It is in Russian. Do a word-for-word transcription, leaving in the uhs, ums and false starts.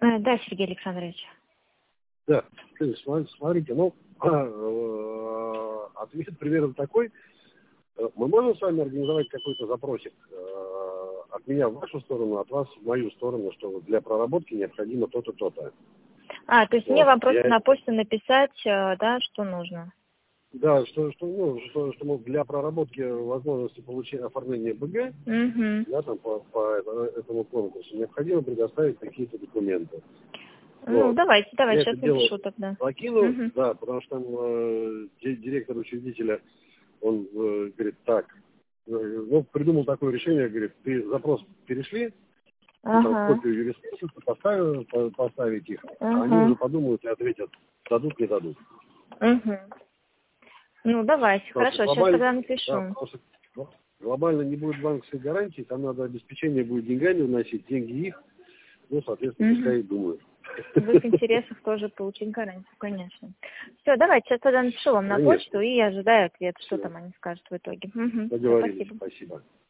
Э, Да, Сергей Александрович. Да, смотрите, ну, э, ответ примерно такой. Мы можем с вами организовать какой-то запросик э, от меня в вашу сторону, от вас в мою сторону, что вот для проработки необходимо то-то, то-то. А, то есть Вот. мне вам просто Я- на почту написать, э, да, что нужно? Да, что, что, ну, что, что мол, для проработки возможности получения оформления БГ, Угу. да, там по, по это- этому конкурсу, необходимо предоставить какие-то документы. Ну, Вот. давайте, Я давайте, это сейчас дело напишу тогда. закинул, Угу. да, потому что там э, ди- директор учредителя, он э, говорит, так, э, ну, придумал такое решение, говорит, ты запрос перешли, ну, там, Ага, копию юрисконсульта поставил, по- поставить их, а они уже ага, подумают и ответят, дадут, не дадут. угу. Ну, давайте, Потому что хорошо, сейчас глобально, тогда да, напишу. потому что глобально не будет банковской гарантии, там надо обеспечение будет деньгами вносить, деньги их, ну, соответственно, Угу. пускай и думают. В их интересах тоже получить гарантию, конечно. Все, давайте, сейчас тогда напишу вам на Конечно. почту и ожидаю ответ, что Все, там они скажут в итоге. Угу. Все, договорились, спасибо. спасибо.